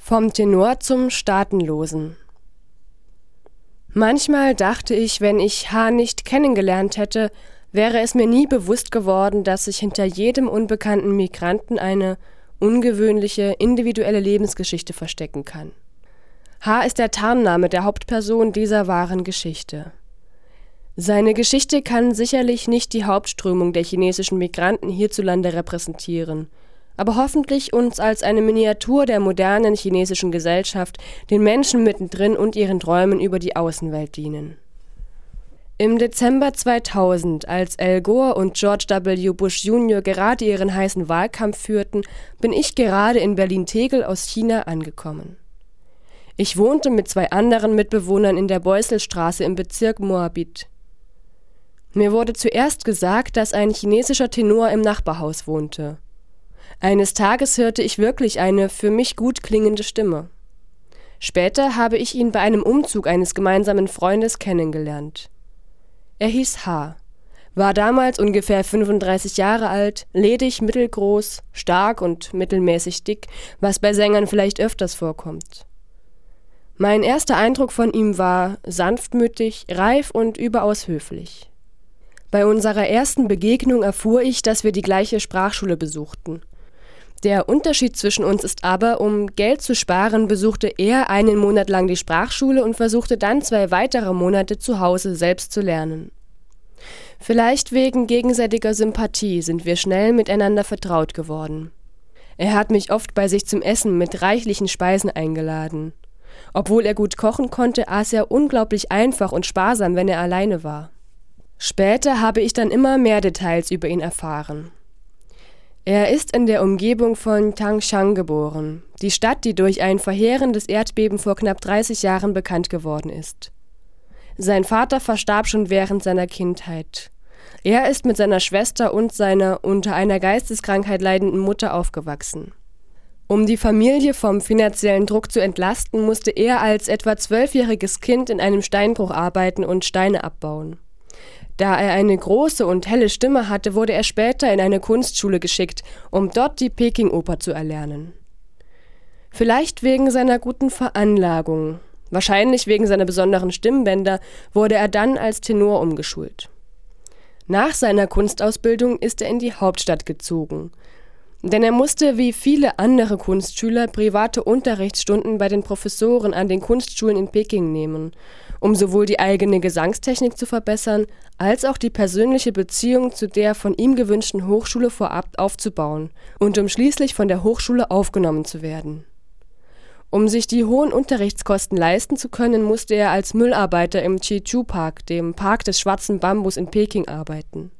Vom Tenor zum Staatenlosen. Manchmal dachte ich, wenn ich H. nicht kennengelernt hätte, wäre es mir nie bewusst geworden, dass sich hinter jedem unbekannten Migranten eine ungewöhnliche, individuelle Lebensgeschichte verstecken kann. H. ist der Tarnname der Hauptperson dieser wahren Geschichte. Seine Geschichte kann sicherlich nicht die Hauptströmung der chinesischen Migranten hierzulande repräsentieren, aber hoffentlich uns als eine Miniatur der modernen chinesischen Gesellschaft, den Menschen mittendrin und ihren Träumen über die Außenwelt dienen. Im Dezember 2000, als Al Gore und George W. Bush Jr. gerade ihren heißen Wahlkampf führten, bin ich gerade in Berlin-Tegel aus China angekommen. Ich wohnte mit 2 anderen Mitbewohnern in der Beuselstraße im Bezirk Moabit. Mir wurde zuerst gesagt, dass ein chinesischer Tenor im Nachbarhaus wohnte. Eines Tages hörte ich wirklich eine für mich gut klingende Stimme. Später habe ich ihn bei einem Umzug eines gemeinsamen Freundes kennengelernt. Er hieß H., war damals ungefähr 35 Jahre alt, ledig, mittelgroß, stark und mittelmäßig dick, was bei Sängern vielleicht öfters vorkommt. Mein erster Eindruck von ihm war sanftmütig, reif und überaus höflich. Bei unserer ersten Begegnung erfuhr ich, dass wir die gleiche Sprachschule besuchten. Der Unterschied zwischen uns ist aber, um Geld zu sparen, besuchte er einen Monat lang die Sprachschule und versuchte dann 2 weitere Monate zu Hause selbst zu lernen. Vielleicht wegen gegenseitiger Sympathie sind wir schnell miteinander vertraut geworden. Er hat mich oft bei sich zum Essen mit reichlichen Speisen eingeladen. Obwohl er gut kochen konnte, aß er unglaublich einfach und sparsam, wenn er alleine war. Später habe ich dann immer mehr Details über ihn erfahren. Er ist in der Umgebung von Tangshan geboren, die Stadt, die durch ein verheerendes Erdbeben vor knapp 30 Jahren bekannt geworden ist. Sein Vater verstarb schon während seiner Kindheit. Er ist mit seiner Schwester und seiner unter einer Geisteskrankheit leidenden Mutter aufgewachsen. Um die Familie vom finanziellen Druck zu entlasten, musste er als etwa 12-jähriges Kind in einem Steinbruch arbeiten und Steine abbauen. Da er eine große und helle Stimme hatte, wurde er später in eine Kunstschule geschickt, um dort die Peking-Oper zu erlernen. Vielleicht wegen seiner guten Veranlagung, wahrscheinlich wegen seiner besonderen Stimmbänder, wurde er dann als Tenor umgeschult. Nach seiner Kunstausbildung ist er in die Hauptstadt gezogen. Denn er musste wie viele andere Kunstschüler private Unterrichtsstunden bei den Professoren an den Kunstschulen in Peking nehmen, um sowohl die eigene Gesangstechnik zu verbessern, als auch die persönliche Beziehung zu der von ihm gewünschten Hochschule vorab aufzubauen und um schließlich von der Hochschule aufgenommen zu werden. Um sich die hohen Unterrichtskosten leisten zu können, musste er als Müllarbeiter im Chichu-Park, dem Park des schwarzen Bambus in Peking, arbeiten.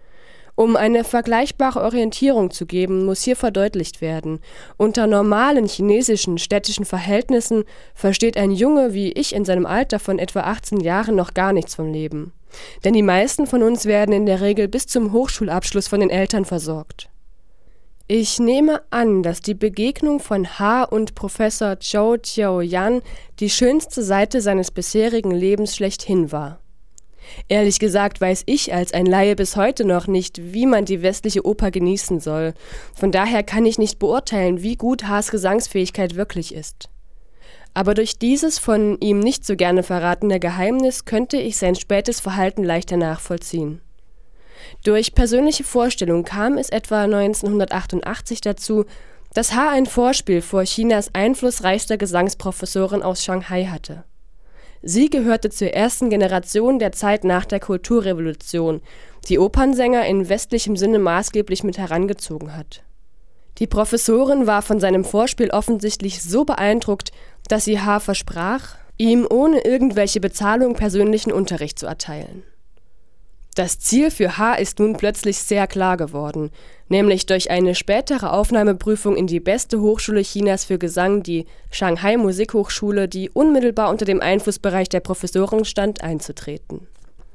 Um eine vergleichbare Orientierung zu geben, muss hier verdeutlicht werden: Unter normalen chinesischen städtischen Verhältnissen versteht ein Junge wie ich in seinem Alter von etwa 18 Jahren noch gar nichts vom Leben. Denn die meisten von uns werden in der Regel bis zum Hochschulabschluss von den Eltern versorgt. Ich nehme an, dass die Begegnung von H. und Professor Zhou Qiaoyan die schönste Seite seines bisherigen Lebens schlechthin war. Ehrlich gesagt weiß ich als ein Laie bis heute noch nicht, wie man die westliche Oper genießen soll. Von daher kann ich nicht beurteilen, wie gut H.'s Gesangsfähigkeit wirklich ist. Aber durch dieses von ihm nicht so gerne verratene Geheimnis könnte ich sein spätes Verhalten leichter nachvollziehen. Durch persönliche Vorstellung kam es etwa 1988 dazu, dass H. ein Vorspiel vor Chinas einflussreichster Gesangsprofessorin aus Shanghai hatte. Sie gehörte zur ersten Generation der Zeit nach der Kulturrevolution, die Opernsänger in westlichem Sinne maßgeblich mit herangezogen hat. Die Professorin war von seinem Vorspiel offensichtlich so beeindruckt, dass sie H. versprach, ihm ohne irgendwelche Bezahlung persönlichen Unterricht zu erteilen. Das Ziel für H. ist nun plötzlich sehr klar geworden, nämlich durch eine spätere Aufnahmeprüfung in die beste Hochschule Chinas für Gesang, die Shanghai Musikhochschule, die unmittelbar unter dem Einflussbereich der Professoren stand, einzutreten.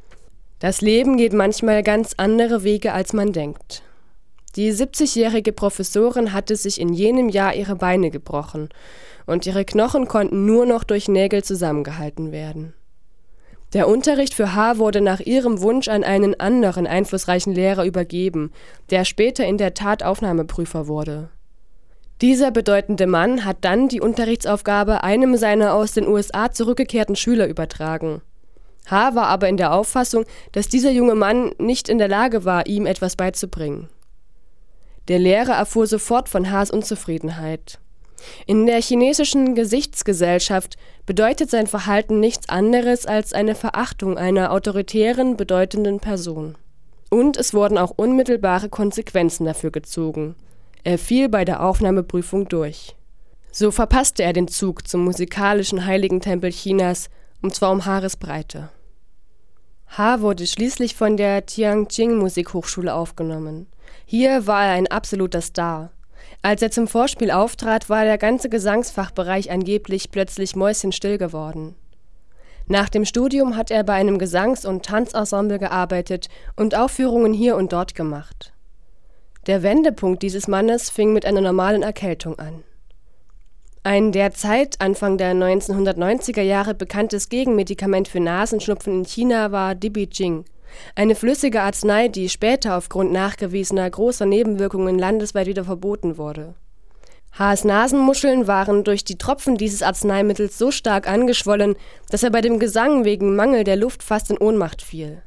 Das Leben geht manchmal ganz andere Wege, als man denkt. Die 70-jährige Professorin hatte sich in jenem Jahr ihre Beine gebrochen und ihre Knochen konnten nur noch durch Nägel zusammengehalten werden. Der Unterricht für H. wurde nach ihrem Wunsch an einen anderen einflussreichen Lehrer übergeben, der später in der Tat Aufnahmeprüfer wurde. Dieser bedeutende Mann hat dann die Unterrichtsaufgabe einem seiner aus den USA zurückgekehrten Schüler übertragen. H. war aber in der Auffassung, dass dieser junge Mann nicht in der Lage war, ihm etwas beizubringen. Der Lehrer erfuhr sofort von Hs Unzufriedenheit. In der chinesischen Gesichtsgesellschaft bedeutet sein Verhalten nichts anderes als eine Verachtung einer autoritären, bedeutenden Person. Und es wurden auch unmittelbare Konsequenzen dafür gezogen. Er fiel bei der Aufnahmeprüfung durch. So verpasste er den Zug zum musikalischen Heiligentempel Chinas, und zwar um Haaresbreite. H. wurde schließlich von der Tianjin Musikhochschule aufgenommen. Hier war er ein absoluter Star. Als er zum Vorspiel auftrat, war der ganze Gesangsfachbereich angeblich plötzlich mäuschenstill geworden. Nach dem Studium hat er bei einem Gesangs- und Tanzensemble gearbeitet und Aufführungen hier und dort gemacht. Der Wendepunkt dieses Mannes fing mit einer normalen Erkältung an. Ein derzeit Anfang der 1990er Jahre bekanntes Gegenmedikament für Nasenschnupfen in China war Dibijing, eine flüssige Arznei, die später aufgrund nachgewiesener großer Nebenwirkungen landesweit wieder verboten wurde. Hs Nasenmuscheln waren durch die Tropfen dieses Arzneimittels so stark angeschwollen, dass er bei dem Gesang wegen Mangel der Luft fast in Ohnmacht fiel.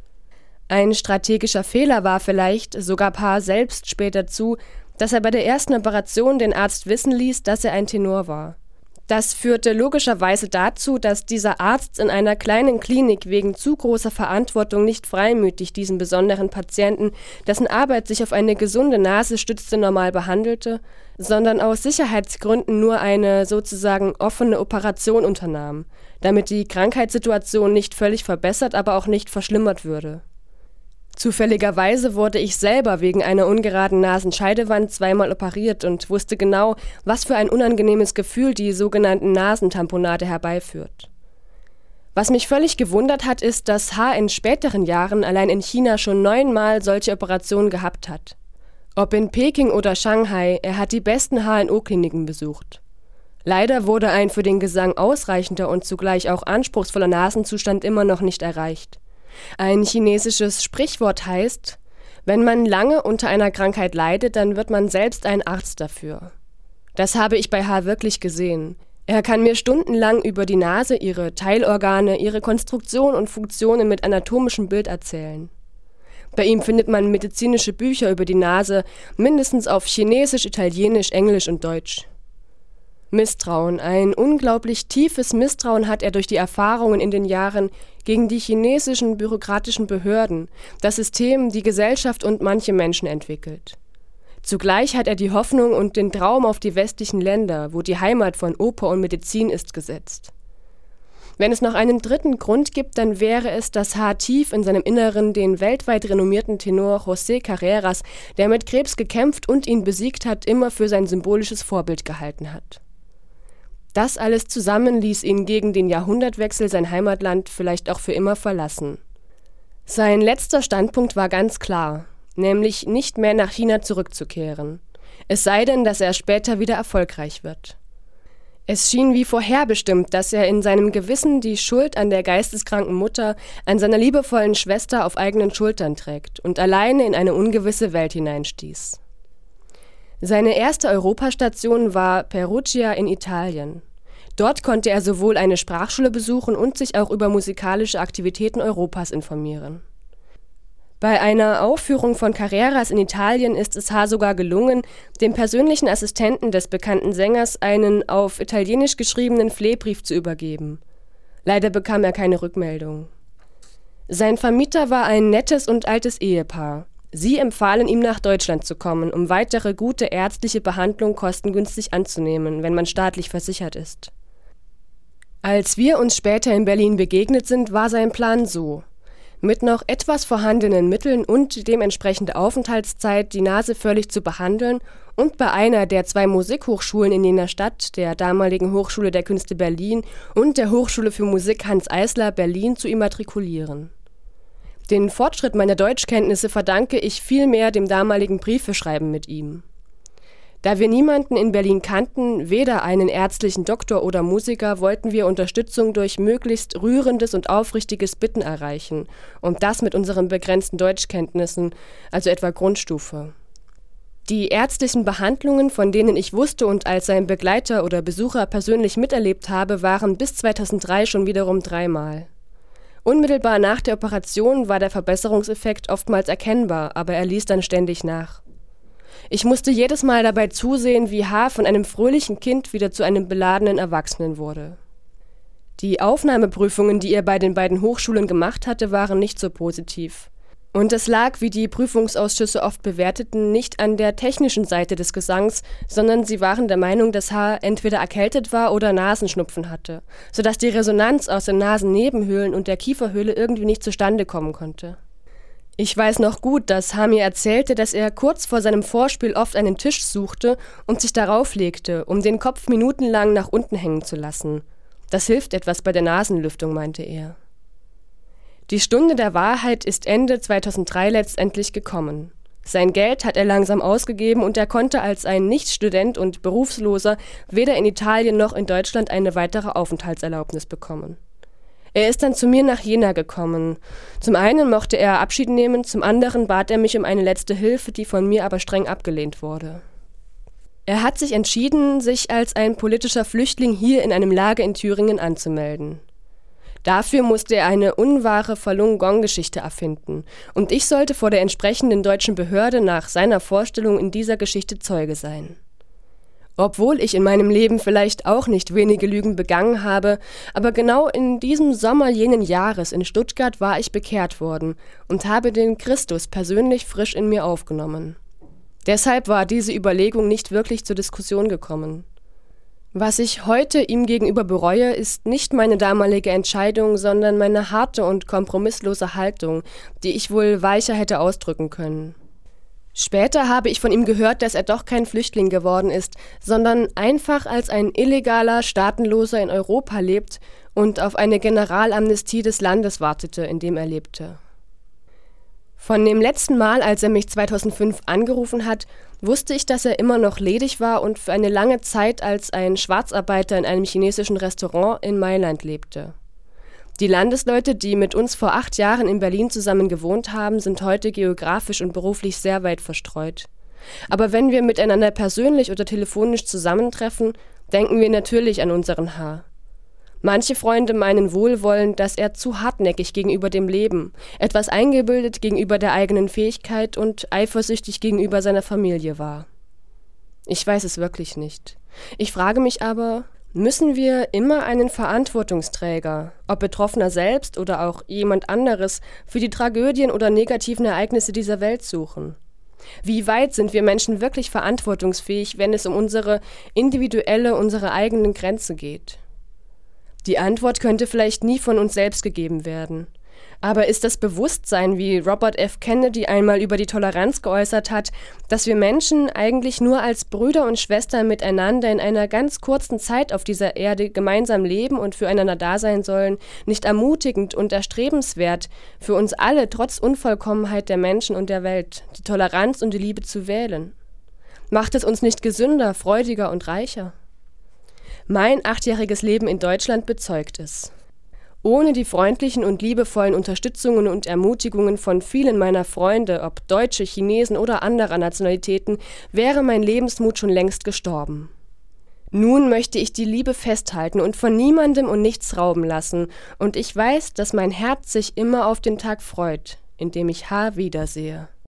Ein strategischer Fehler war vielleicht, so gab H. selbst später zu, dass er bei der ersten Operation den Arzt wissen ließ, dass er ein Tenor war. Das führte logischerweise dazu, dass dieser Arzt in einer kleinen Klinik wegen zu großer Verantwortung nicht freimütig diesen besonderen Patienten, dessen Arbeit sich auf eine gesunde Nase stützte, normal behandelte, sondern aus Sicherheitsgründen nur eine sozusagen offene Operation unternahm, damit die Krankheitssituation nicht völlig verbessert, aber auch nicht verschlimmert würde. Zufälligerweise wurde ich selber wegen einer ungeraden Nasenscheidewand zweimal operiert und wusste genau, was für ein unangenehmes Gefühl die sogenannten Nasentamponade herbeiführt. Was mich völlig gewundert hat, ist, dass H. in späteren Jahren allein in China schon 9-mal solche Operationen gehabt hat. Ob in Peking oder Shanghai, er hat die besten HNO-Kliniken besucht. Leider wurde ein für den Gesang ausreichender und zugleich auch anspruchsvoller Nasenzustand immer noch nicht erreicht. Ein chinesisches Sprichwort heißt, wenn man lange unter einer Krankheit leidet, dann wird man selbst ein Arzt dafür. Das habe ich bei H. wirklich gesehen. Er kann mir stundenlang über die Nase, ihre Teilorgane, ihre Konstruktion und Funktionen mit anatomischem Bild erzählen. Bei ihm findet man medizinische Bücher über die Nase, mindestens auf Chinesisch, Italienisch, Englisch und Deutsch. Misstrauen, ein unglaublich tiefes Misstrauen hat er durch die Erfahrungen in den Jahren gegen die chinesischen bürokratischen Behörden, das System, die Gesellschaft und manche Menschen entwickelt. Zugleich hat er die Hoffnung und den Traum auf die westlichen Länder, wo die Heimat von Oper und Medizin ist, gesetzt. Wenn es noch einen dritten Grund gibt, dann wäre es, dass H. tief in seinem Inneren den weltweit renommierten Tenor José Carreras, der mit Krebs gekämpft und ihn besiegt hat, immer für sein symbolisches Vorbild gehalten hat. Das alles zusammen ließ ihn gegen den Jahrhundertwechsel sein Heimatland vielleicht auch für immer verlassen. Sein letzter Standpunkt war ganz klar, nämlich nicht mehr nach China zurückzukehren. Es sei denn, dass er später wieder erfolgreich wird. Es schien wie vorherbestimmt, dass er in seinem Gewissen die Schuld an der geisteskranken Mutter, an seiner liebevollen Schwester auf eigenen Schultern trägt und alleine in eine ungewisse Welt hineinstieß. Seine erste Europastation war Perugia in Italien. Dort konnte er sowohl eine Sprachschule besuchen und sich auch über musikalische Aktivitäten Europas informieren. Bei einer Aufführung von Carreras in Italien ist es H. sogar gelungen, dem persönlichen Assistenten des bekannten Sängers einen auf Italienisch geschriebenen Flehbrief zu übergeben. Leider bekam er keine Rückmeldung. Sein Vermieter war ein nettes und altes Ehepaar. Sie empfahlen ihm, nach Deutschland zu kommen, um weitere gute ärztliche Behandlung kostengünstig anzunehmen, wenn man staatlich versichert ist. Als wir uns später in Berlin begegnet sind, war sein Plan so: Mit noch etwas vorhandenen Mitteln und dementsprechende Aufenthaltszeit die Nase völlig zu behandeln und bei einer der 2 Musikhochschulen in jener Stadt, der damaligen Hochschule der Künste Berlin und der Hochschule für Musik Hans Eisler Berlin, zu immatrikulieren. Den Fortschritt meiner Deutschkenntnisse verdanke ich vielmehr dem damaligen Briefeschreiben mit ihm. Da wir niemanden in Berlin kannten, weder einen ärztlichen Doktor oder Musiker, wollten wir Unterstützung durch möglichst rührendes und aufrichtiges Bitten erreichen, und das mit unseren begrenzten Deutschkenntnissen, also etwa Grundstufe. Die ärztlichen Behandlungen, von denen ich wusste und als sein Begleiter oder Besucher persönlich miterlebt habe, waren bis 2003 schon wiederum 3-mal. Unmittelbar nach der Operation war der Verbesserungseffekt oftmals erkennbar, aber er ließ dann ständig nach. Ich musste jedes Mal dabei zusehen, wie H. von einem fröhlichen Kind wieder zu einem beladenen Erwachsenen wurde. Die Aufnahmeprüfungen, die er bei den beiden Hochschulen gemacht hatte, waren nicht so positiv. Und es lag, wie die Prüfungsausschüsse oft bewerteten, nicht an der technischen Seite des Gesangs, sondern sie waren der Meinung, dass H. entweder erkältet war oder Nasenschnupfen hatte, sodass die Resonanz aus den Nasennebenhöhlen und der Kieferhöhle irgendwie nicht zustande kommen konnte. Ich weiß noch gut, dass H. mir erzählte, dass er kurz vor seinem Vorspiel oft einen Tisch suchte und sich darauf legte, um den Kopf minutenlang nach unten hängen zu lassen. Das hilft etwas bei der Nasenlüftung, meinte er. Die Stunde der Wahrheit ist Ende 2003 letztendlich gekommen. Sein Geld hat er langsam ausgegeben und er konnte als ein Nichtstudent und Berufsloser weder in Italien noch in Deutschland eine weitere Aufenthaltserlaubnis bekommen. Er ist dann zu mir nach Jena gekommen. Zum einen mochte er Abschied nehmen, zum anderen bat er mich um eine letzte Hilfe, die von mir aber streng abgelehnt wurde. Er hat sich entschieden, sich als ein politischer Flüchtling hier in einem Lager in Thüringen anzumelden. Dafür musste er eine unwahre Falun Gong-Geschichte erfinden und ich sollte vor der entsprechenden deutschen Behörde nach seiner Vorstellung in dieser Geschichte Zeuge sein. Obwohl ich in meinem Leben vielleicht auch nicht wenige Lügen begangen habe, aber genau in diesem Sommer jenen Jahres in Stuttgart war ich bekehrt worden und habe den Christus persönlich frisch in mir aufgenommen. Deshalb war diese Überlegung nicht wirklich zur Diskussion gekommen. Was ich heute ihm gegenüber bereue, ist nicht meine damalige Entscheidung, sondern meine harte und kompromisslose Haltung, die ich wohl weicher hätte ausdrücken können. Später habe ich von ihm gehört, dass er doch kein Flüchtling geworden ist, sondern einfach als ein illegaler Staatenloser in Europa lebt und auf eine Generalamnestie des Landes wartete, in dem er lebte. Von dem letzten Mal, als er mich 2005 angerufen hat, wusste ich, dass er immer noch ledig war und für eine lange Zeit als ein Schwarzarbeiter in einem chinesischen Restaurant in Mailand lebte. Die Landesleute, die mit uns vor 8 Jahren in Berlin zusammen gewohnt haben, sind heute geografisch und beruflich sehr weit verstreut. Aber wenn wir miteinander persönlich oder telefonisch zusammentreffen, denken wir natürlich an unseren H. Manche Freunde meinen wohlwollend, dass er zu hartnäckig gegenüber dem Leben, etwas eingebildet gegenüber der eigenen Fähigkeit und eifersüchtig gegenüber seiner Familie war. Ich weiß es wirklich nicht. Ich frage mich aber, müssen wir immer einen Verantwortungsträger, ob Betroffener selbst oder auch jemand anderes, für die Tragödien oder negativen Ereignisse dieser Welt suchen? Wie weit sind wir Menschen wirklich verantwortungsfähig, wenn es um unsere unsere eigenen Grenze geht? Die Antwort könnte vielleicht nie von uns selbst gegeben werden. Aber ist das Bewusstsein, wie Robert F. Kennedy einmal über die Toleranz geäußert hat, dass wir Menschen eigentlich nur als Brüder und Schwestern miteinander in einer ganz kurzen Zeit auf dieser Erde gemeinsam leben und füreinander da sein sollen, nicht ermutigend und erstrebenswert, für uns alle trotz Unvollkommenheit der Menschen und der Welt, die Toleranz und die Liebe zu wählen? Macht es uns nicht gesünder, freudiger und reicher? Mein 8-jähriges Leben in Deutschland bezeugt es. Ohne die freundlichen und liebevollen Unterstützungen und Ermutigungen von vielen meiner Freunde, ob Deutsche, Chinesen oder anderer Nationalitäten, wäre mein Lebensmut schon längst gestorben. Nun möchte ich die Liebe festhalten und von niemandem und nichts rauben lassen, und ich weiß, dass mein Herz sich immer auf den Tag freut, in dem ich H. wiedersehe.